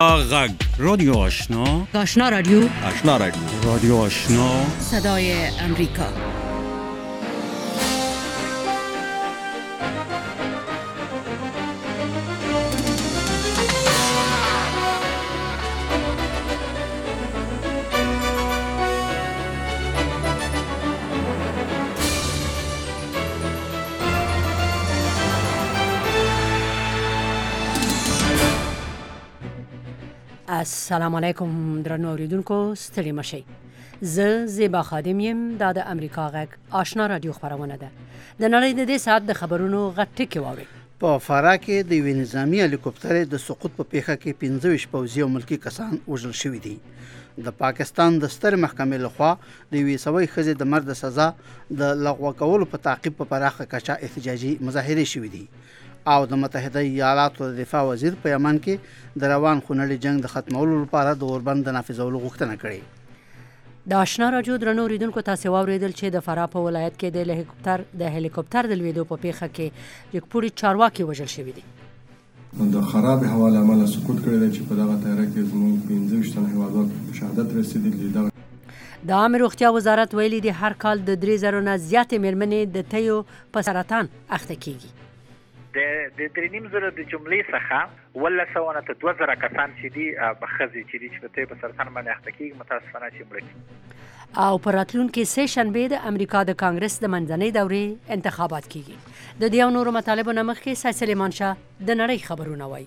غگ رادیو آشنا، آشنا رادیو، آشنا رادیو، رادیو آشنا، صدای امریکا. السلام علیکم درنو اوریدونکو، ستړي مشئ. زه زیبا خادم یم. دا د امریکا غږ آشنا رادیو خبرونه ده. د نړۍ د دې ساعت د خبرونو غټ ټکی واورئ. په فراه کې د یوې نظامی هلیکوپټر د سقوط په پیښه کې 25 پوځي او ملکی کسان وژل شوي دي. د پاکستان د ستر محکمې لخوا د یوې سوي ښځې د مرګ سزا د لغوه کولو په تعقیب په پراخه کچه احتجاجي مظاهرې شوې دي او د متحده ایالاتو د دفاع وزیر په یمن کې د روان خونړي جنگ د ختمولو لپاره د اوربند د نافذولو غوښتنه کړې. د آشنا رادیو درنو اوریدونکو، تاسو واوریدل چې د فراه په ولایت کې د هلیکوپټر د لویدو په پیښه کې یکپوري چارواکي وژل شوي دي. د خراب هوا له امله سقوط کړی دی چې په دغه طیاره کې زموږ 15 تنه هیوادوال شهادت رسېدلي دي. د عامه روغتیا وزارت ویلي دی هر کال د 3000 نه زیاتې مېرمنې د تیو په سرطان اخته کیږي. د 3.5 د جملې څخه 1,000 نه 2,000 کسان چې دي بخزي چې دي چې په سرطان باندې اخته کیږي، متاسفانه چې مړ کیږي. او پر راتلونکي سه شنبه د امریکا د کانګرس د منځنۍ دورې انتخابات کیږي. د دې او نورو مطالبو نه مخکې سید سلیمان شاه د نړۍ خبرونه وایي.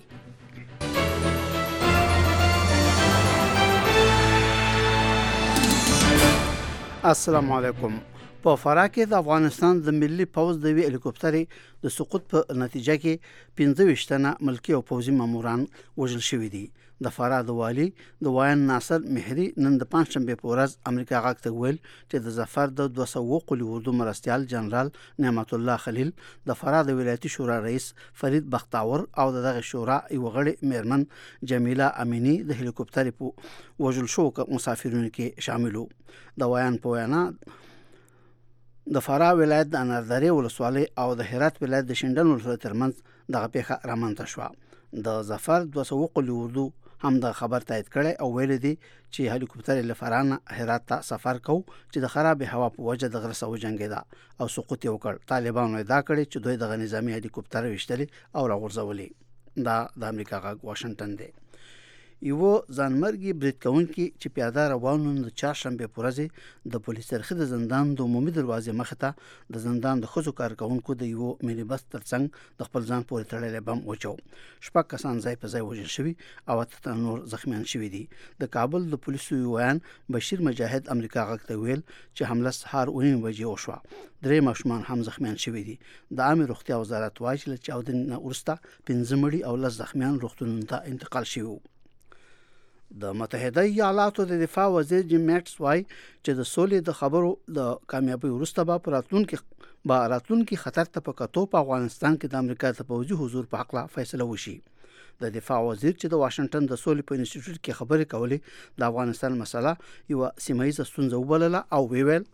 السلام علیکم. په فراه کې د افغانستان د ملي پوځ د وی هلیکوپټر د سقوط په نتیجه کې 25 تنه ملکی او پوځي ماموران وژل شوي دي. د فراه د والی د وایان ناصر مهری نن د پنځشنبه په ورځ امریکا غاک ته ویل چې د ظفر د 200 قلی اردو مرستيال جنرال نعمت الله خلیل، د فراه د ولایتي شورا رئیس فرید بختاور او دغه شورا یو غړي میرمن جمیله امینی د هلیکوپټر په وژل شو مسافرونو کې شاملو. د وایان په وینا د فراه ولایت د اناردرې ولسوالۍ او د هرات ولایت د شینډن ولسوالۍ ترمنځ دغه پیښه رامنځته شوه. د ظفر 200 قلی اردو هم د خبر تایید کړي او ویل دي چې هلیکوپټر له فرانه هرات ته سفر کو چې د خراب هوا په وجه د غره سو جنگیدا او سقوط وکړ. طالبانو ادعا کړې چې دوی د نظامی هلیکوپټر وشتلي او راغورځولي. دا د امریکا غږ واشنگټن دی. یو ځانمرګي برید کوونکي چې پیاده روانو د چهارشنبه په ورځ د پولیس سرخه د زندان د عمومي دروازې مخ ته د زندان د خزو کارکونکو د یو مینی بس ترڅنګ د خپل ځان پورې تړلې بم وچو. شپږ کسان ځای په ځای وژل شوي او اته نور زخمیان شوي دي. د کابل د پولیسو ویان بشیر مجاهد امریکا غږ ته ویل چې حمله سهار 9 بجې وشوه. درې ماشومان هم زخمیان شوي دي. د عامه روغتیا وزارت وایي چې چاودنې ورسته 15 مړي او 10 زخمیان روغتونونو ته انتقال شوي. د متحده ایالاتو د دفاع وزیر جیم میټس وایي چې د سولې د خبرو د کامیابی وروسته به راتلونکي خطر ته په کتو په افغانستان کې د امریکا د پوځي حضور په حق لا فیصله وشي. د دفاع وزیر چې د واشنگټن د سولې په انسټیټیوټ کې خبرې کولې د افغانستان مسله یو سیمایي ستونزه وبلله او ویل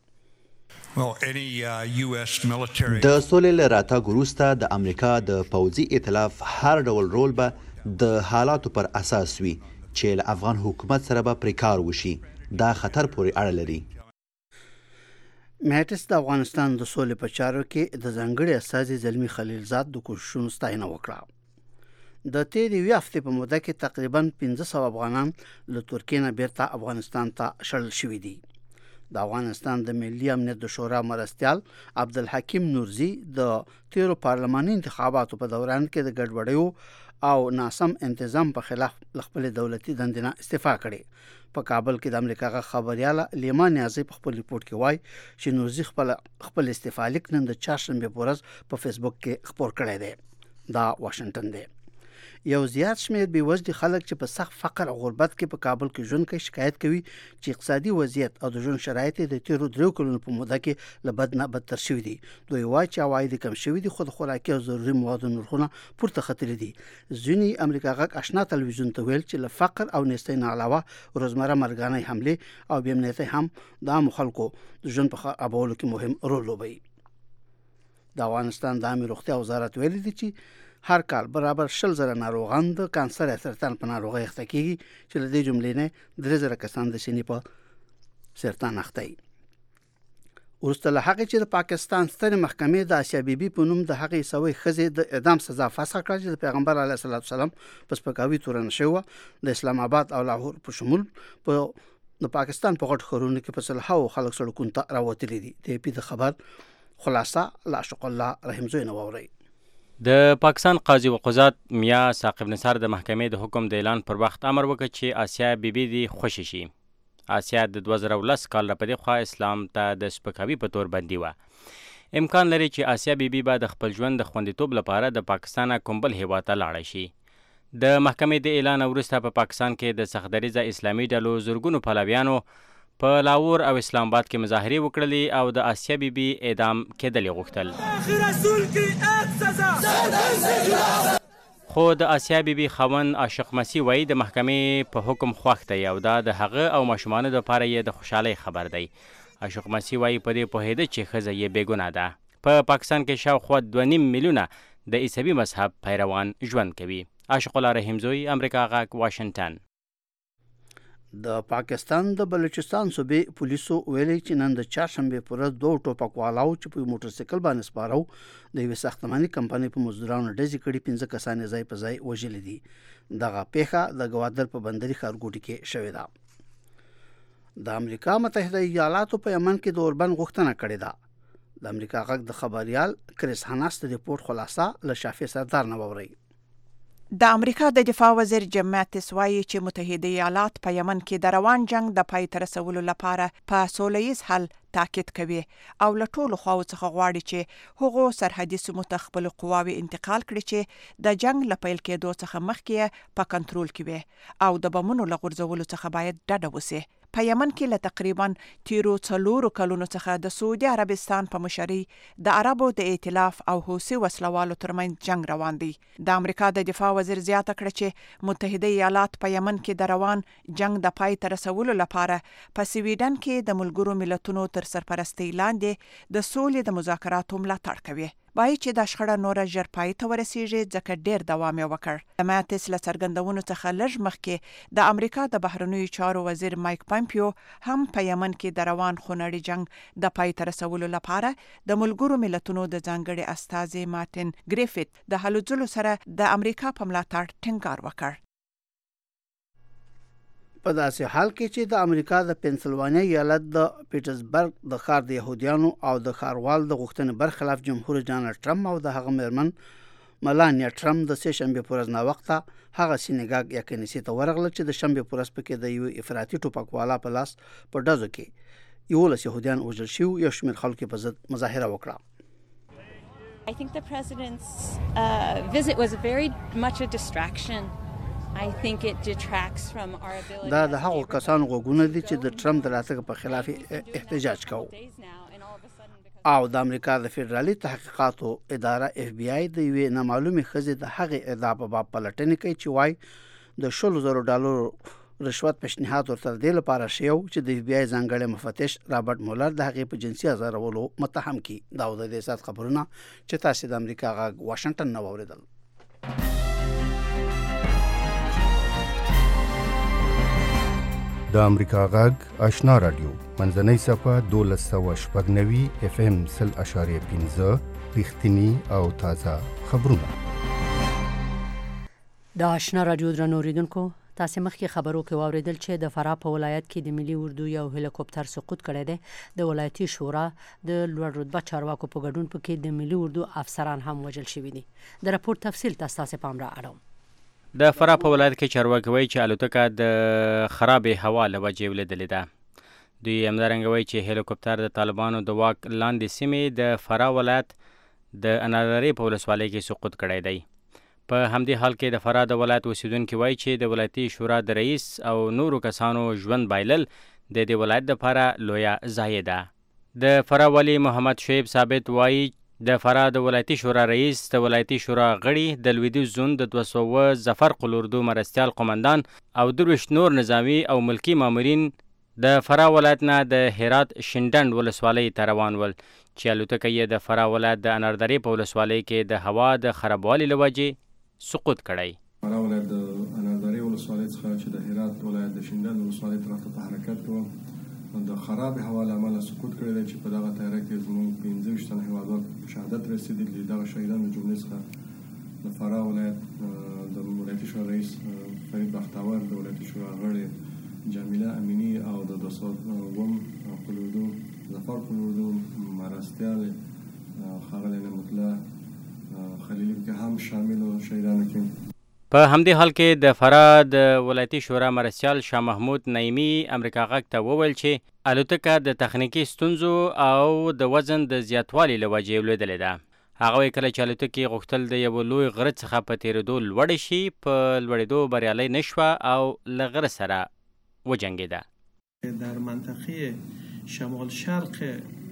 د سولې له راتګ وروسته د امریکا د پوځي ائتلاف هر ډول رول به د حالاتو پر اساس وي چې له افغان حکومت سره به پرې کار وشي. دا خطر پورې اړه لري. میټس د افغانستان د سولې په چارو کې د ځانګړي استازي زلمی خلیلزاد د کوښښونو ستاینه وکړه. د تیرې یوې هفتې په موده کې تقریبا 1500 افغانان له ترکیې نه بیرته افغانستان ته شړل شوي دي. د افغانستان د ملي امنیت د شورا مرستيال عبدالحکیم نورزي د تیرو پارلماني انتخاباتو په دوران کې د ګډوډیو او ناسم انتظام په خلاف خپل دولتي دندې نه استعفا کړې. په کابل کې د امریکا خبرياله لیما نیازي په خپل ریپورت کې وایي چې نورزي خپل استعفا لیک نن د چهارشنبه په ورځ په فیسبوک کې خپور کړی دی. دا واشنگټن دی. یو زیات شمیر بیوزلي خلک چې په سخت فقر او غربت کې په کابل کې ژوند کوي شکایت کوي چې اقتصادي وضعیت او د ژوند شرایط د تیرو 3 کلونو په موده کې له بد نه بدتر شوي دي. دوی وایي چې عواید کم شوي دي خو د خوراکي او ضروري موادو نرخونه پورته ختلي دي. ځینې امریکا غږ آشنا تلویزیون ته ویل چې له فقر او نیستۍ نه علاوه روزمره مرګانه حمله او بېامنیتۍ هم د عامو خلکو د ژوند په خرابولو کې مهم رول لوبوي. د افغانستان د عامه روغتیا وزارت ویلي دی چې هر کال برابر 100,000 ناروغان د کانسر یا سرطان په ناروغۍ اخته کیږي چې له دې جملې نه 3,000 کسان د سینې په سرطان اخته دي. وروسته له هغې چې د پاکستان سترې محکمې د آسیا بیبي په نوم د هغې سوی ښځې د اعدام سزا فسخ کړه چې د پیغمبر علیه الصلاة والسلام په سپکاوي تورنه شوې وه، د اسلام آباد او لاهور په شمول د پاکستان په غټ ښارونو کې په سلهاوو خلک سړکونو ته راوتلي دي. د AP د خبر خلاصه له اشق الله رحمزوی نه واورئ. د پاکستان قاضي وقضات میا ثاقب نثار د محکمې د حکم د اعلان پر وخت امر وکړ چې آسیا بیبي دي خوشي شي. آسیا د 2010 کال را پدې خوا اسلام ته د سپکاوي په تور بندي وه. امکان لري چې آسیا بیبي به د خپل ژوند د خوندیتوب لپاره د پاکستان کوم بل هیواد ته لاړه شي. د محکمې د اعلان وروسته په پاکستان کې د سختدریځه اسلامي ډلو زرګونو پلویانو په لاهور او اسلام آباد کې مظاهرې وکړلې او د آسیا بیبي اعدام کېدل یې غوښتل. خو د آسیا بیبي خاوند عاشق مسیح وایي د محکمې په حکم خوښ دی او دا د هغه او ماشومانو لپاره یې د خوشحالۍ خبر دی. عاشق مسیح وایي په دې پوهېده چې ښځه یې بېګناه ده. په پاکستان کې شاوخوا 2.5 میلیونه د عیسوي مذهب پیروان ژوند کوي. عاشق الله رحیمزوی، امریکا غږ، واشنگټن. د پاکستان د بلوچستان صوبې پولیسو ویلي چې نن د چهارشنبې پر ورځ 2 ټوپکوالو چې په موټرسایکل باندې سپارو د یوې ساختماني کمپنۍ په مزدورانو ډزې کړي، 15 کسان یې ځای په ځای وژلي دي. دغه پیښه د ګوادر په بندري ښارګوټي کې شوې ده. د امریکا متحده ایالاتو په یمن کې د اوربند غوښتنه کړې ده. د امریکا غږ د خبریال کریس هاناس د ریپورت خلاصه له شافي سردار نه واورئ. د امریکا د دفاع وزیر جیم ماتیس وایي چې متحده ایالات په یمن کې د روان جنگ د پای ته رسولو لپاره په سوله ییز حل تاکید کوي او له ټولو خواو څخه غواړي چې هغو سرحدي سیمو ته خپل قواوې انتقال کړي چې د جنگ له پیل کېدو څخه مخکې په کنټرول کې وي او د بمونو له غورځولو څخه باید ډډه وسي. په یمن کې له تقریبا تیرو 4 کلونو څخه د سعودي عربستان په مشرۍ د عربو د ائتلاف او حوثي وسلوالو ترمنځ جنگ روان دی. د امریکا د دفاع وزیر زیاته کړه چې متحده ایالات په یمن کې د روان جنگ د پای ته رسولو لپاره په سویډن کې د ملګرو ملتونو تر سرپرستۍ لاندې د سولې د مذاکراتو ملاتړ کوي. وایي چې دا شخړه نوره ژر پای ته ورسیږي ځکه ډېر دوام یې وکړ. د ماتیس له څرګندونو څخه لږ مخکې د امریکا د بهرنیو چارو وزیر مایک پامپیو هم په یمن کې د روان خونړي جنگ د پای ته رسولو لپاره د ملګرو ملتونو د ځانګړي استازي مارټین ګریفیت د هلو ځلو سره د امریکا په ملاتړ ټینګار وکړ. په داسې حال کې چې د امریکا د پنسلوانیا ایالت د پیټرزبرګ د ښار د یهودیانو او د ښاروال د غوښتنې برخلاف جمهور ډانلډ ټرمپ او د هغه مېرمن ملانیا ټرمپ د سه شنبې پر ورځ ناوخته هغه سینګاګ یا کنیسې ته ورغله چې د شنبې پر ورځ پکې د یو افراطي ټوپکوالا په لاس په ډزو کې 11 یهودیان وژل شوي، یو شمېر خلکو په ضد مظاهره وکړه. I think the president's visit was very much a distraction. I think it detracts from our ability. دا د هغو کسانو غوږونه دي چې د ټرمپ د راتګ په خلاف احتجاج کوي. او د امریکا د فدرالي تحقیقاتو اداره FBI د یوې نامعلومې ښځې د هغې ادعا په باب پلټنې کوي چې وایي د $100,000 رشوت پیشنهاد ورته دې لپاره شوی چې د FBI ځانګړی مفتش رابرټ مولر د هغې په جنسي ازارولو متهم کړي. دا د دې سات خبرونه چې تاسو د امریکا غږ واشنگټن نه واوریدل. د امریکا غږ آشنا رادیو منځنۍ صفه 1290 FM 0.5 رښتینی او تازه خبرونه. د آشنا رادیو درنو اوریدونکو، تاسو مخکې خبرو کې واوریدل چې د فراه په ولایت کې د ملي اردو یو هلیکوپټر سقوط کړی دی. د ولایتي شورا د لوړ رتبه چارواکو په ګډون پکې د ملي اردو افسران هم وژل شوي دي. د راپور تفصیل تاسو پام را اړوم. د فراه په ولایت کې چارواکي وایي چې الوتکه د خرابې هوا له وجې ولیدلې ده. دوی همدارنګه وایي چې هلیکوپټر د طالبانو د واک لاندې سیمې د فراه ولایت د اناراري په ولسوالۍ کې سقوط کړی دی. په همدې حال کې د فراه د ولایت اوسیدونکي وایي چې د ولایتي شورا د رئیس او نورو کسانو ژوند بایلل د دې ولایت لپاره لویه ضایعه ده. د فراه والي محمد شعیب ثابت وایي د فراه د ولایتي شورا رئیس، د ولایتي شورا غړي، د لویدیځ زون د 200 ظفر قلوردو مرستیال قومندان او 23 نور نظامی او ملکی مامورین د فراه ولایت نه د هرات شینډنډ ولسوالۍ ته روان ول چې الوتکه یې د فراه ولایت د اناردرې په ولسوالۍ کې د هوا د خرابوالي له وجې سقوط کړی. فراه ولایت د اناردرې ولسوالۍ څخه چې د هرات ولایت د شینډنډ ولسوالۍ طرف ته په حرکت کوم د خراب هوا له امله سقوط کړی دی چې په دغه طیاره کې زموږ 15 تنه هیوادوال په شهادت رسېدلي. دغه شهیدانو د جملې څخه د فراه ولایت د ولایتي شورا رئیس فرید بختاور، د ولایتي شورا غړې جمیله امینی او د 202 قلودو ظفر قلودو مرستیال ښاغلی نعمت الله خلیلي کې هم شامل و شهیدانو کې. په همدې حال کې د فراه د ولایتي شورا مرستیال شاه محمود نعیمي امریکا غږ ته وویل چې الوتکه د تخنیکي ستونزو او د وزن د زیاتوالي له وجې لوېدلې ده. هغه وایي کله چې الوتکې غوښتل د یوه لوی غره څخه په تېرېدو لوړې شي، په لوړېدو بریالی نه شوه او له غره سره وجنګېده. در منطقه شمال شرق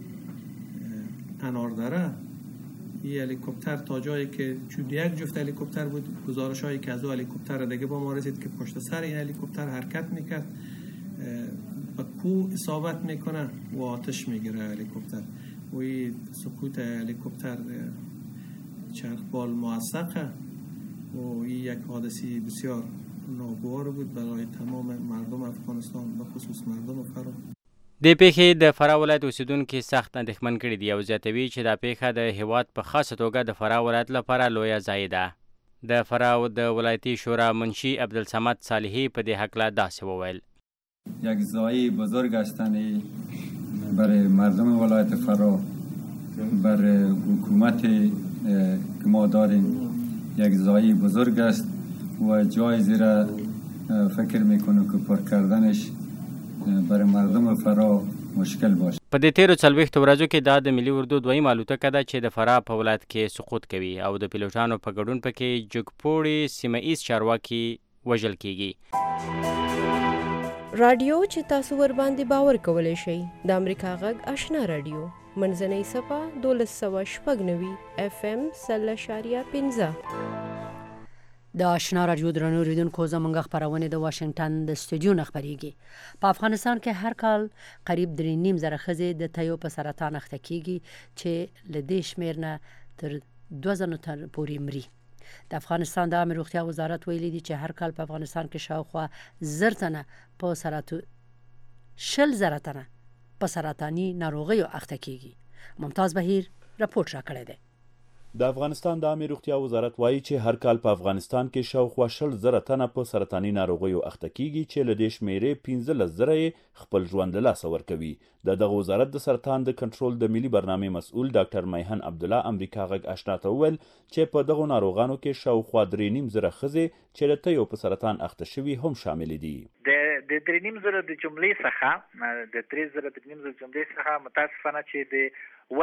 اناردره این هلیکوپتر تا جایی که چون یک جفت هلیکوپتر بود، گزارش هایی که از او هلیکوپتر دیگه با ما رسید که پشت سر این هلیکوپتر حرکت میکرد، به کوه اصابت میکنه و آتش میگیره هلیکوپتر و این سقوط هلیکوپتر چرخبال موثقه و این یک حادثه بسیار ناگوار بود برای تمام مردم افغانستان و خصوص مردم فراه. د پیښې د فراه ولایت اوسیدونکي سخت اندېښمن کړي دي او زیاتوي چې دا پیښه د هیواد په خاصه توګه د فراه ولایت لپاره لویه ضایع ده. د فراه د ولایتي شورا منشی عبدالصمد صالحی په دې هکله داسې وویل: یک ضایع بزرگ هستند برای مردم ولایت فراه، برای حکومت که ما داریم یک ضایع بزرگ است و جای زیر فکر میکنه که پر کردنش برای مردم فراه مشکل باشه. په دې تیرو 40 ورځو کې دا د ملي اردو دویمه الوتکه ده چې د فراه په ولایت کې سقوط کوي او د پیلوټانو په ګډون پکې جګپوړي سیمه ایز چارواکي وژل کیږي. رادیو چې تاسو ور باندې باور کولای شئ د امریکا غږ آشنا رادیو منځنۍ صفه 1296 FM 0.15 د آشنا رادیو درنو اوریدونکو زموږ خپرونه د واشنگټن د استودیو نه خپریږي. په افغانستان کې هر کال قریب 3.5 زره ښځې د تیو په سرطان اخته کیږي چې له دې شمېر نه تر 2000 تن پورې مري. د افغانستان د عامه روغتیا وزارت ویلي دی چې هر کال په افغانستان کې شاوخوا 1000 تنه په سرطاني ناروغیو اخته کیږي. ممتاز بهیر رپورټ راکړی دی. د افغانستان د عامه روغتیا وزارت وایي چې هر کال په افغانستان کې شاوخوا 60,000 تنه په سرطاني ناروغیو اخته کیږي چې له دې شمېرې 15,000 خپل ژوند له لاسه ورکوي. د دغه وزارت د سرطان د کنټرول د ملي برنامې مسؤل ډاکټر میهن عبدالله امریکا غږ آشنا ته وویل چې په دغو ناروغانو کې شاوخوا 3.5 زره ښځې چې له تیو په سرطان اخته شوي هم شامل دي. د 3.5 زره د جملې څخه د 3 زره د جملې څخه متاسفانه چې د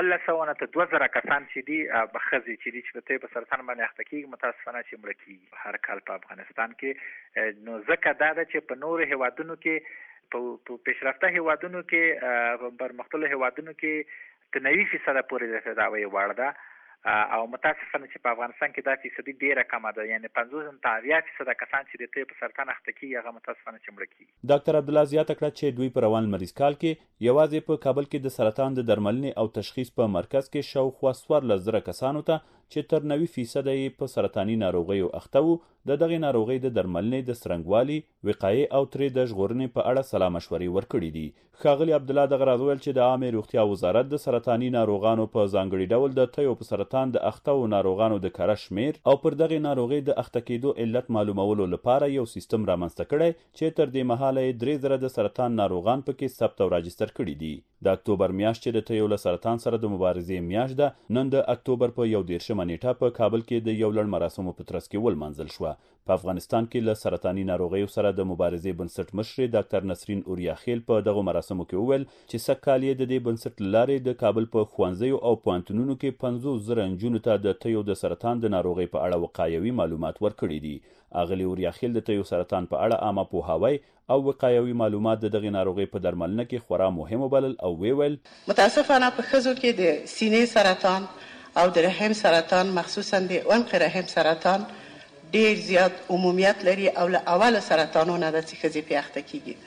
200 کسان چې دي ښځې چې دي چې په سرطان باندې اخته کیږي متاسفانه چې مړه کیږي هر کال په افغانستان کې. نو ځکه دا ده چې په نورو هیوادونو کې په پیشرفته هیوادونو کې پرمختللو هیوادونو کې 90% پورې د تداوی وړ ده او متاسفانه چې په افغانستان کې دا فیصدي ډیره کمه ده، یعنی 50% کسان چې د تیو په سرطان اخته کیږي هغه متاسفانه چې مړه کیږي. ډاکټر عبدالله زیاته کړه چې دوی په روان مریض کال کې یوازې په کابل کې د سرطان د درملنې او تشخیص په مرکز کې شاوخوا 14,000 کسانو ته چې تر 90% یې په سرطاني ناروغیو اخته وو د دغې ناروغۍ د درملنې د څرنګوالي، وقایې او ترې د ژغورنې په اړه سلا مشورې ورکړي دي. ښاغلي عبدالله دغه راز وویل چې د عامې روغتیا وزارت د سرطاني ناروغانو په ځانګړي ډول د تیو په سرطان د اخته ناروغانو د کره شمېر او پر دغې ناروغۍ د اخته کېدو علت معلومولو لپاره یو سیستم رامنځته کړی چې تر دې مهاله یې 3 زره د سرطان ناروغان پکې ثبت او راجستر کړي دي. د اکتوبر میاشت چې د تیو له سرطان سره د مبارزې میاشت ده، نن د اکتوبر په 11 نیټه په کابل کې د یو لړ مراسمو په ترڅ کې ولمانځل شوه. په افغانستان کې له سرطاني ناروغیو سره د مبارزې بنسټ مشر ډاکټر نسرین اوریاخیل په دغه مراسمو کې وویل چې سږکال یې د دې بنسټ له لارې د کابل په ښوونځیو او پوهنتونونو کې 50,000 نجونو ته د تیو د سرطان د ناروغۍ په اړه وقایوي معلومات ورکړي دي. اغلي اوریاخیل د تیو سرطان په اړه عامه پوهاوی او وقایوي معلومات د دغې ناروغۍ په درملنه کې خورا مهم وبلل او ویل متاسفانه په ښځو کې د سینې سرطان او د رحم سرطان مخصوصا د عنق رحم سرطان ډیر زیات عمومیت لري او له اوله سرطانونه د ښځې په اخته کیږي.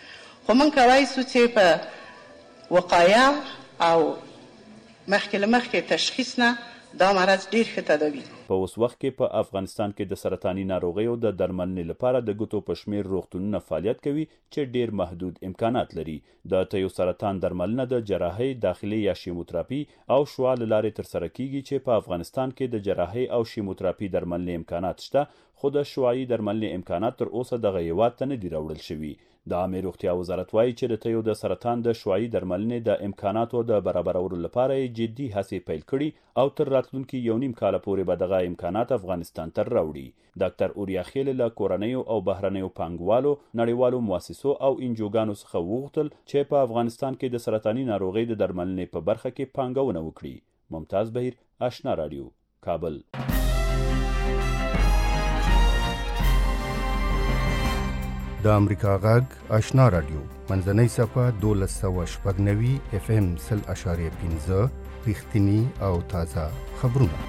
خو موږ کولی سو چې په وقایه او مخکې له مخکې تشخیص نه دا مرض ډیر ښه تداوي. په اوس وخت کې په افغانستان کې د سرطاني ناروغیو د درملنې لپاره د ګوتو په شمیر روغتونونه فعالیت کوي چې ډیر محدود امکانات لري. د تیو سرطان درملنه د جراحي داخلي یا شیموتراپي او شعاع له لارې ترسره کیږي چې په افغانستان کې د جراحي او شیموتراپي درملنې امکانات شته، خو د شعاعي درملنې امکانات تر اوسه دغه هیواد ته نه دي راوړل شوي. د عامه روغتیا وزارت وایي چې د تیو د سرطان د شعاعي درملنې د امکاناتو د برابرولو لپاره جدي هڅې پیل کړي او تر راتلونکي 1.5 کال پورې به دغه امکانات افغانستان ته راوړي. ډاکټر اوریا خیل له کورنیو او بهرنیو پانګوالو، نړیوالو مؤسسو او انجوګانو څخه وغوښتل چې په افغانستان کې د سرطاني ناروغۍ د درملنې په برخه کې پانګونه وکړي. ممتاز بهیر، آشنا رادیو، کابل. د امریکا غږ آشنا رادیو منځنۍ صفه 1290 FM 0.5 رښتینی او تازه خبرونه.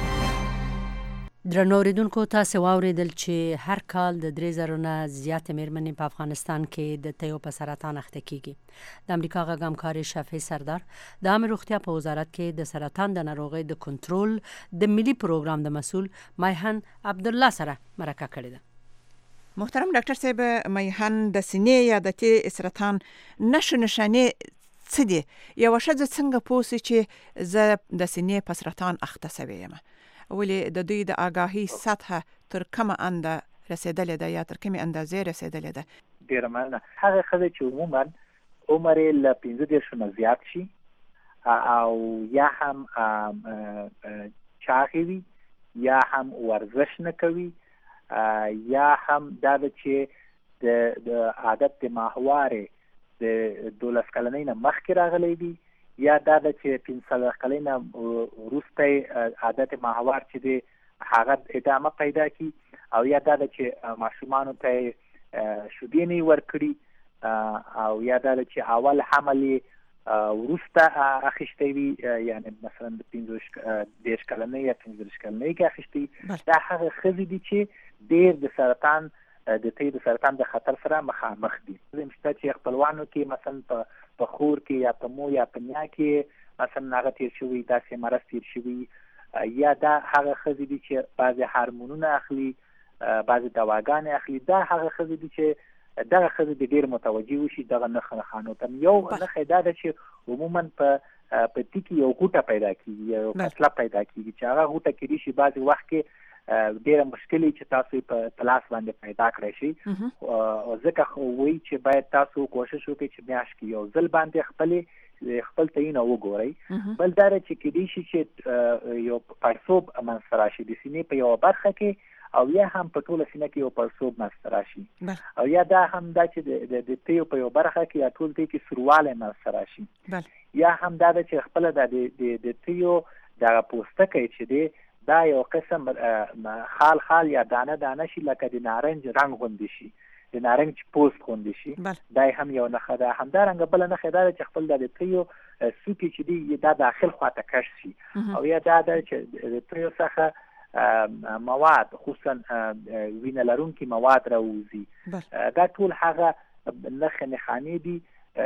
درنو اوریدونکو، تاسو واوریدل چې هر کال د 3000 نه زیات میرمنې په افغانستان کې د تیو په سرطان اخته کیږي. د امریکا غږ همکار شفیع سردار د عامه روغتیا په وزارت کې د سرطان د ناروغۍ د کنټرول د ملي پروګرام د مسؤل میهن عبدالله سره مرکه کړې ده. محترم ډاکټر صاحب، میهن د سینې یا د تی سرطان نښانې څه دي؟ یو ښځه څنګه پوه شي چې زه د سینې په سرطان اخته شوې یم؟ ولې د دوی د آگاهي سطحه تر کومه انده رسیدلې ده یا تر کومې اندازې رسیدلې ده؟ ډیره مننه. هغه ښځه چې عموما عمر یې له 15 نه زیات شي او یا هم چاغې وي یا هم ورزش نه کوي یا هم دا چې د عادت د ماهوارې د 12 کلنۍ نه مخکې راغلی وي یا دا چې 15 کلنۍ نه وروسته عادت ماهوار چې دی هغه ادامه پیدا کی او یا دا چې ماشومانو ته شیدې نه ورکړي او یا دا چې اول حمل وروسته اخیستی وي، یعنی مثلا د 15 کلنۍ یا 15 کلنۍ کې اخیستی. دا هغه ښځې دي چې ډېر د سرطان د تیو د سرطان د خطر سره مخامخ دي. مشته چې خپلوانو کې مثلا په خور کې یا په مو یا په نیا کې مثلا هغه تیر شوي، داسې مرض تیر شوي، یا دا هغه ښځې دي چې بعضې هارمونونه اخلي، بعضې دواګانې اخلي. دا هغه ښځې دي چې دغه ښځې د ډېر متوجه وشي دغه نښانو ته. یو نښه دا ده چې عموما په تي کې یو غوټه پیدا کېږي، یو کتله پیدا کېږي چې هغه غوټه کېدای شي بعضې وخت کې ډېره مشکلې چې تاسو په لاس باندې پیدا کړی شي. ځکه خو وایي چې باید تاسو کوشش وکړئ چې میاشت کې یو ځل باندې خپل تعینه وګورئ. بل دا چې کېدای شي چې یو پړسوب منځته راشي د سینې په یوه برخه کې او یا هم په ټوله سینه کې یو پړسوب منځته راشي او یا دا هم دا چې د تیو په یو برخه کې یا ټول دی کې سوروالی منځته راشي یا هم دا چې خپله د تیو دغه پوستکی چې دی دا یو قسم خال یا دانه شي، لکه د نارنج رنګ غوندې شي، د نارنج پوست غوندې شي. دا هم یو نښه ده. همدارنګه بله نښه دا ده چې خپل د تیو سوکې چې دی دا داخل خواته کش شي او یا دا ده چې د تیو څخه مواد خصوصا وینه لرونکي مواد راوځي. دا ټول هغه نښانې دي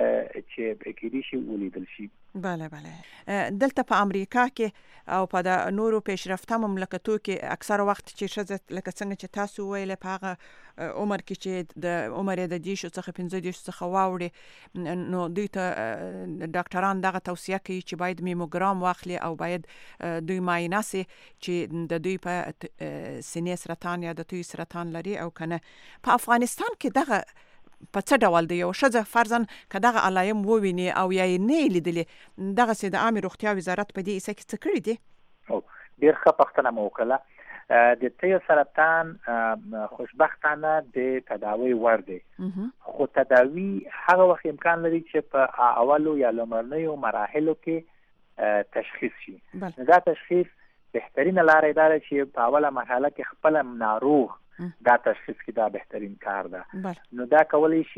چې کېدای شي ولیدل شي. بله دلته په امریکا کې او په د نورو پیشرفته مملکتو کې اکثر وخت چې ښځه لکه څنګه چې تاسو ویل په هغه عمر کې چې د عمر د 10 څخه 15 څخه واوړي، نو دوی ته ډاکټران دغه توصیه کوي چې باید میموګرام واخلي او باید دوی معاینه سي چې د دوی په سینې سرطان یا د توی سرطان لري او کنه. په افغانستان کې دغه په څه ډول دی؟ یو ښځه فرضاً که دغه علایم وویني او یا یې نه لیدلې، دغسې د عامې روغتیا وزارت په دې کیسه کې څه کړي دي؟ ډېر ښه پوښتنه مو وکړله. د تیو سرطان خوشبختانه د تداوی وړ دی، خو تداوی هغه وخت امکان لري چې په اولو یا لومړنیو مراحلو کې تشخیص شي. دا تشخیص بهترینه لاره دا ده چې په اوله مرحله کې خپله ناروغ دا تشخیص کې دا بهترین کار ده. نو دا کولی شي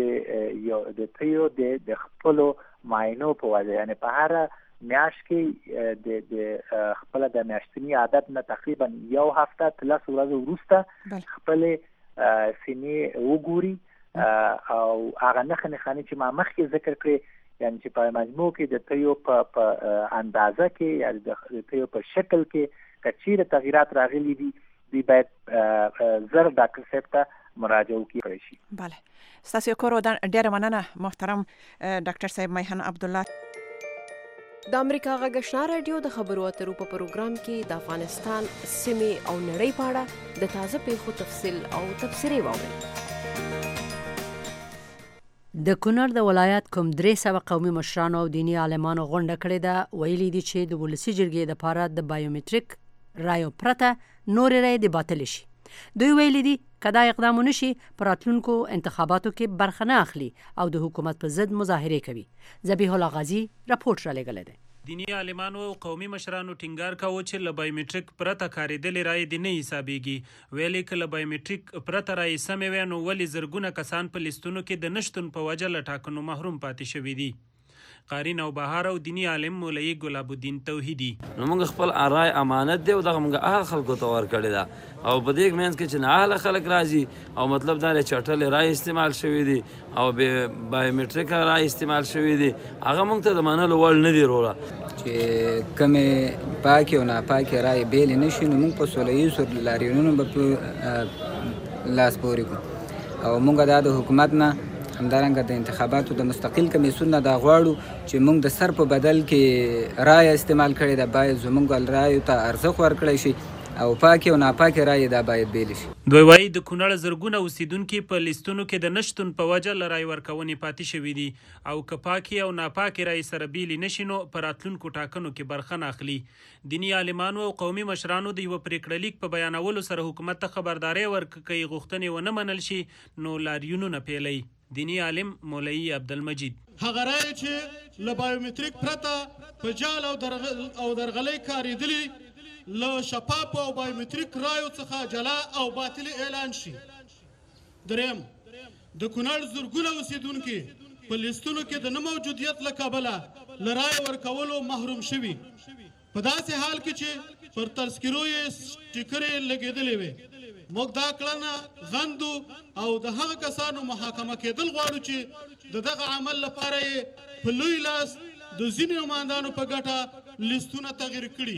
چې د تیو د خپلو معاینو په وجه، یعنی په هر میاشت کې د خپل د میاشتني عادت نه تقریبا یو هفته 3 ورځې وروسته خپل سینې وګوري او هغه نښانې چې ما مخکې ذکر کړې یعنی چې په مجموع کې د تیو په اندازه کې یا د تیو په شکل کې کچیره تغیرات راغلي دي باید زر ډاکټر صاحب ته مراجعه وکړي شي. بله ستاسو کور ډیره مننه محترم ډاکټر صاحب میهن عبدالله. د امریکا غږ آشنا رادیو د خبرو اترو په پروګرام کې د افغانستان سیمې او نړۍ په اړه د تازه پیښو تفصیل او تبصرې واورئ. د کونړ د ولایت کوم 300 قومي مشرانو او دینی عالمانو غونډه کړې ده. ویلي دي چې د ولسي جرګې د پاره د بایومټریک رایو پرته نور رای د باطل شي. دوی ویلي دي کدا اقدام ونشي پر راتلونکو انتخاباتو کې برخه نه اخلي او د حکومت په ضد مظاهره کوي. ذبیح الله غازی راپورټ را لګل دی. دینی عالمانو او قومي مشرانو ټینګار کاوه چې له بایومټریک پرته کارېدلې رای د نه حسابېږي. ویلي که له بایومټریک پرته رای سمې وي نو ولې زرګونه کسان په لیستونو کې د نشتون په وجه له ټاکنو محروم پاتې شوي دي. قارین او بهار او دینی عالم مولوی ګلاب الدین توحیدی نو موږ خپل رای امانت دی او دغه موږ هغه خلکو ته ورکړی ده او په دې منځ کې چې نه اهل خلک راځي او مطلب دا چې چټل رای استعمال شوی دي او بایومټریک رای استعمال شوی دي هغه موږ ته د منلو وړ نه دی وروړه چې کومې پاکې او ناپاکې رای بیل نه شي نو موږ په سوله ییزو لاریونونو به لاس پورې کړو او موږ دا د حکومت نه همدارنګه د انتخاباتو د مستقل کمیسیون نه دا غواړو چې موږ د سر په بدل کې رای استعمال کړي ده باید زموږ رایو ته ارزښت ورکړی شي او پاکې او ناپاکې رای دا باید بیل شي. دوی وایي د کونړ زرګونه اوسیدونکي په لیستونو کې د نشتون په وجه له رای ورکونې پاتې شوي دي او که پاکې او ناپاکې رای سره بیلې نشي نو په راتلونکو ټاکنو کې برخه نه اخلي. دینی عالمانو او قومي مشرانو د یوه پریکړه لیک په بیانولو سره حکومت ته خبرداری ورکوي غوښتنې ونه منل شي نو لاریونونه پیلوي. دینی عالم مولوی عبدالمجید هغه رای چې له بایومټریک پرته په جال او درغلۍ کارېدلي له شفافو او بایومټریک رایو څخه جلا او باطلي اعلان شي. دریم د کونړ زرګونه اوسیدونکي په لیستونو کې د نه موجودیت له کبله له رای ورکولو محروم شوي په داسې حال کې چې پر تذکرو یې سټیکرې لګېدلې وې. موږ دا کړنه غندو او د هغه کسانو محاکمه کېدل غواړو چې د دغه عمل لپاره یې په لوی لاس د ځینو نمایندانو په ګټه لیستونه تغییر کړي.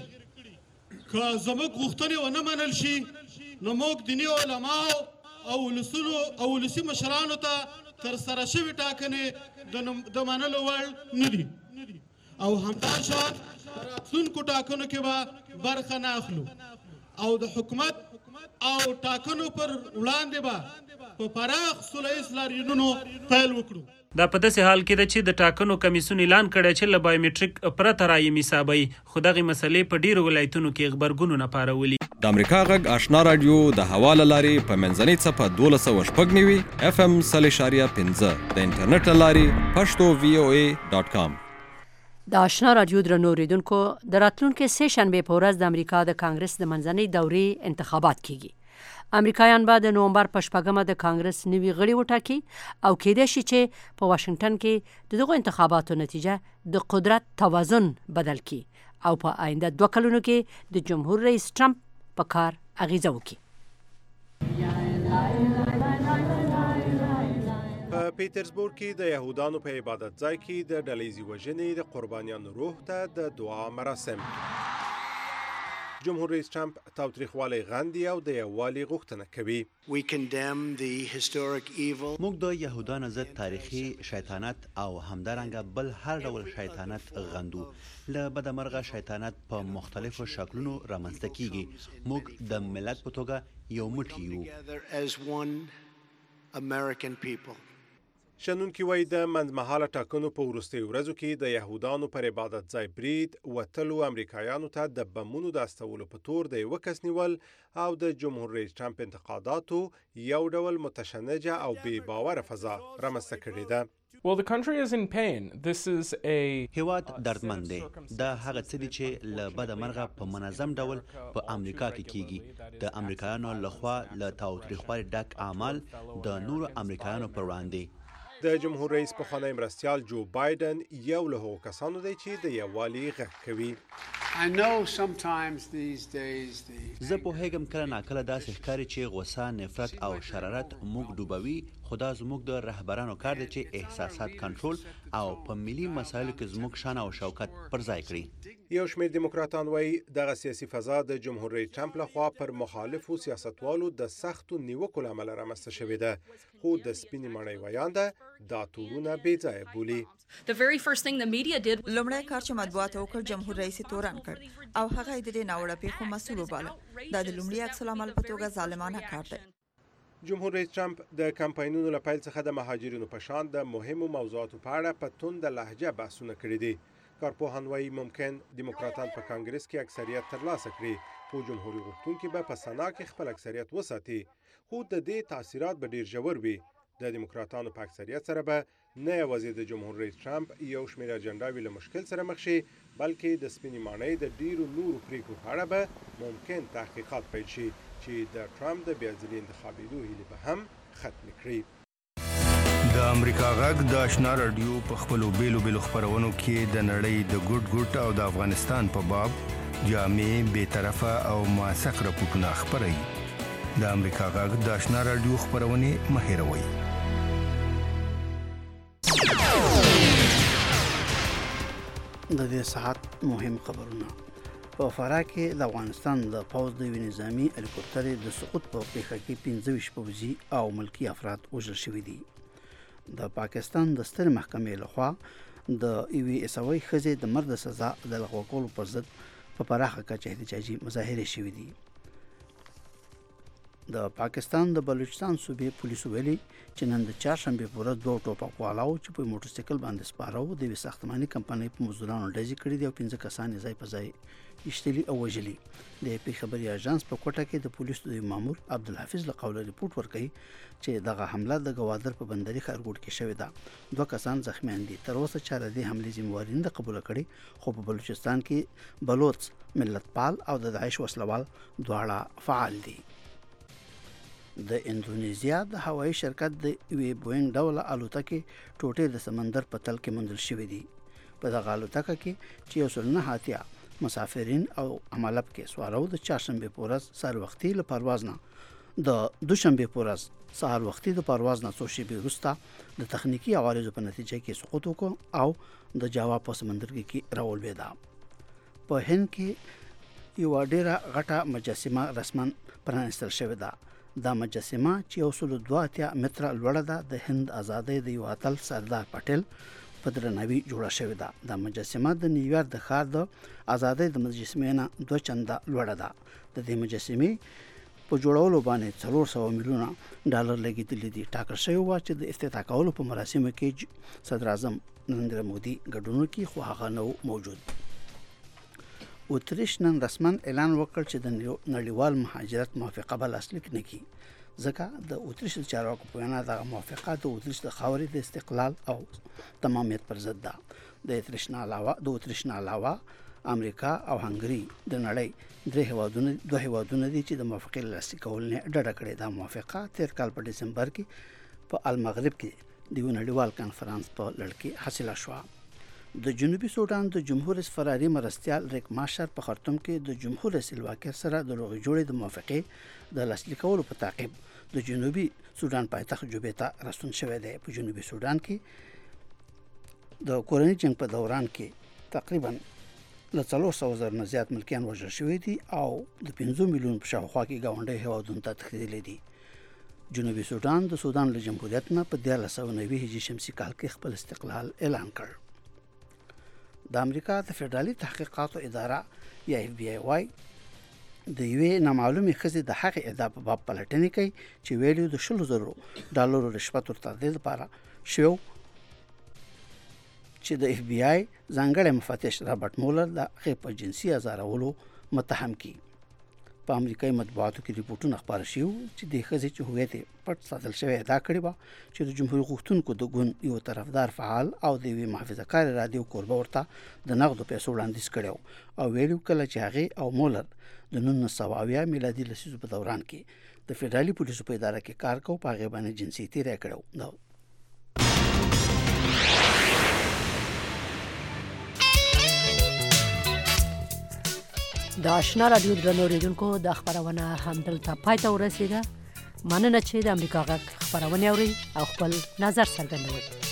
که زموږ غوښتنې ونه منل شي نو موږ دیني علماو او ولسي مشرانو ته ترسره شوي ټاکنې د منلو وړ نه دي او همداشان راتلونکو ټاکنو کې به برخه نه اخلو او د حکومت او ټاکنو پر وړاندې به په پراخ سوله ییز لاریونونو پیل وکړو. دا په داسې حال کې ده چې د ټاکنو کمیسیون اعلان کړی چې له بایومټریک پرته رایې حسابوي خو دغې مسلې په ډیرو ولایتونو کې غبرګونونه پارولي. د امریکا غږ آشنا رادیو د هوا له لارې په منځنۍ څپه 1296 FM 0.5 د انټرنیټ له لارې پښتو VOA.com. د آشنا رادیو درنو اوریدونکو د راتلونکي سه شنبه په ورځ د امریکا د کانګرس د منځنۍ دورې انتخابات کیږي. امریکایان به د نومبر په 8مه د کانګرس نوي غړي وټاکي او کېدای شي چې په واشنگټن کې دغه انتخاباتو نتیجه د قدرت توازن بدل کی او په آینده 2 کلونو کې د جمهور رئیس ټرمپ په کار اغیزه وکړي. په پیټرزبورګ کې د یهودانو په عبادت ځای کې د ډلهیزې وژنې د قربانیانو روح ته د دعا مراسم. جمهور رئیس ټرمپ تاوتریخوالی غندي او د یووالي غوښتنه کوي. موږ د یهودانو ضد تاریخي شیطانت او همدارنګه بل هر ډول شیطانت غندو. له بدمرغه شیطانت په مختلفو شکلونو رامنځته کیږي. موږ د ملت په توګه یو موټی یو. شنونکي وایي د منځمهاله ټاکنو په وروستیو ورځو کې د یهودانو پر عبادت ځای برید وتلو امریکایانو ته د بمونو د استولو په تور د یوه کس نیول او د جمهور رئیس ټرمپ انتقاداتو یو ډول متشنجه او بې باوره فضا رامنځته کړې ده. Well, the country is in pain. This is a هیواد دردمند دی. دا هغه څه دي چې له بده مرغه په منظم ډول په امریکا کې کیږي. د امریکایانو لخوا له تاوتریخوالي ډک اعمال د نورو امریکایانو پر وړاندې. د جمهور رئیس پخوانی مرستیال جو بایدن یو له هغو کسانو دی چې د یووالي غږ کوي. زه پوهیږم کله ناکله داسې ښکاري چې غوسه، نفرت او شرارت موږ ډوبوي خو دا زموږ د رهبرانو کار دی چې احساسات کنټرول او په ملي مسایلو کې زموږ شان او شوکت پر ځای کړي. یو شمېر دیموکراتان وایي دغه سیاسي فضا د جمهور رئیس ټرمپ لخوا پر مخالفو سیاستوالو د سختو نیوکو له امله رامنځته شوې ده، خو د سپینې ماڼۍ ویانده دا تورونه بې ځایه بولي. لومړی کار چې مطبوعاتو وکړ جمهور رئیس تورن کړ او هغه د دې ناوړه پیښو مسؤل وباله. دا د لومړي عکس العمل په توګه ظالمانه کار دی. جمهور رئیس ټرمپ د کمپاینونو له پیل څخه د مهاجرینو په شان د مهمو موضوعاتو په اړه په تونده لهجه بحثونه کړي دي. کارپوهان وایي ممکن دیموکراتان په کانګرس کې اکثریت ترلاسه کړي، خو جمهوریت غوښتونکي به په سنا کې خپل اکثریت وساتي، خو د دې تاثیرات به ډیر ژور وي. د دیموکراتانو په اکثریت سره به نه یوازې د جمهور رئیس ټرمپ یو شمېر اجنډاوې له مشکل سره مخ شي، بلکې د سپینې ماڼۍ د ډیرو نورو پریکړو په اړه به ممکن تحقیقات پیل شي چې د ټرمپ د بیا ځلې انتخابېدو هیلې به هم ختم کړي. د امریکا غږ د آشنا رادیو په خپلو بیلو بیلو خپرونو کې د نړۍ د ګوټ ګوټ او د افغانستان په باب جامع، بیطرفه او موثق راپورټونه خپروي. د امریکا غږ د آشنا رادیو خپرونې مه هېروئ. د دې ساعت مهم خبرونه. په فراه کې د افغانستان د پوځ د یوې نظامي هلیکوپټر د سقوط په پیښه کې 25 پوځي او ملکی افراد وژل شوي دي. د پاکستان د ستر محکمې لخوا د یوې عیسوي ښځې د مرګ سزا د لغوه کولو پر ضد په پراخه کچه احتجاجي مظاهرې شوې دي. د پاکستان د بلوچستان صوبې پولیسو ویلي چې نن د چهارشنبې په ورځ 2 ټوپکوالو چې په موټرسایکل باندې سپاره وو د یوې ساختماني کمپنۍ په مزدورانو ډزې کړې دي او 15 کسان یې ځای په ځای ایستلي او وژلي. د AP خبري اژانس په کوټه کې د پولیسو د مامور عبدالحفیظ له قوله ریپورت ورکړي چې دغه حمله د گوادر په بندري ښارګوټ کې شوې ده. 2 کسان زخمیان دي. تر اوسه چا د دې حملې ذمہواري نه قبول کړي، خو په بلوچستان کې بلوچ ملتپال او د داعش وسلوال دواړه فعال دي. د اندونیزیا د هوایي شرکت د یوې بوینګ ډوله الوتکې ټوټې د سمندر په تل کې موندل شوې دي. په دغه الوتکه کې چې یو سل نه اتیا مسافرین او عمالب کې سوارو د چهارشنبې په ورځ سهار وختي له پرواز نه د دوشنبې په ورځ سهار وختي د پرواز نه څو شېبې وروسته د تخنیکی عوارضو په نتیجه کې سقوط وکړ او د جاوا په سمندرګي کې راولوېده. په هند کې یو ډېره غټه مجسمه رسما پرانستل شوې ده. دا مجسمه چې یو سل 2 متره لوړه ده د هند آزادۍ د یو اتل سردار پټیل په درناوي جوړه شوې ده. دا مجسمه د نیویارک د ښار د آزادۍ د مجسمې نه 2 چنده لوړه ده. د دې مجسمې په جوړولو باندې 400 میلیونه ډالر لګیدلي دي. ټاکل شوی و چې د افتتاح کولو په مراسمو کې صدر اعظم نریندرا مودي ګډون کوي، خو هغه نه موجود. اتریش نن رسما اعلان وکړ چې د نړیوال مهاجرت موافقه به لاسلیک نه کړي، ځکه د اتریش د چارواکو په وینا دغه موافقه د اتریش د خاورې د استقلال او تمامیت پر ضد ده. د اتریش نه علاوه امریکا او هنګري د نړۍ 2 هیوادونه دي چې د موافقې لاسلیک کول نه ډډه کړې. دا موافقه 13 کال په دسمبر کې په المغرب کې د یو نړیوال کانفرنس په لړ کې حاصله شوه. د جنوبي سودان د جمهور رئیس فراري مرستیال ریک ماشر په خرطوم کې د جمهور رئیس الواکر سره د روغې جوړې د موافقې د لاسلیک کولو په تعقیب د جنوبي سودان پایتخت جوبې ته راستون شوی دی. په جنوبي سودان کې د کورنۍ جنگ په دوران کې تقریبا له 400,000 نه زیات ملکیان وژل شوي دي او د 5 میلیون په شاوخوا کې ګاونډي هیوادونو ته تښتېدلي دي. جنوبي سودان د سودان له جمهوریت نه په 1990 هجري شمسي کال کې خپل استقلال اعلان کړ. د امریکا د فدرالي تحقیقاتو اداره یا FBI وايي د یوې نامعلومې ښځې د هغې ادعا په باب پلټنې کوي چې ویلي د $100,000 رشوت ورته د لپاره شو چې د FBI ځانګړی مفتش رابرټ مولر د هغې په جنسي ازارولو متهم کړي. په امریکایي مطبوعاتو کې ریپورتونه خپاره شوي چې د ښځې چې هویت پټ ساتل شوی ادعا کړې وه چې د جمهوري غوښتونکو د ګوند یو طرفدار فعال او د یوې محافظه‌کار ارادې او کوربه ورته د نغدو پیسو وړاندیز کړی او ویلي کله چې هغې او مولر د 1970 میلادي لسیزو په دوران کې د فدرالي پولیسو په اداره کې کار کوي، په هغې باندې جنسي تېری کړی. د آشنا رادیو درنو اوریدونکو د خبرونه همدلته پای ته ورسیده. مننه چې د امریکا غږ خبرونه اوري او خپل نظر څرګندوي.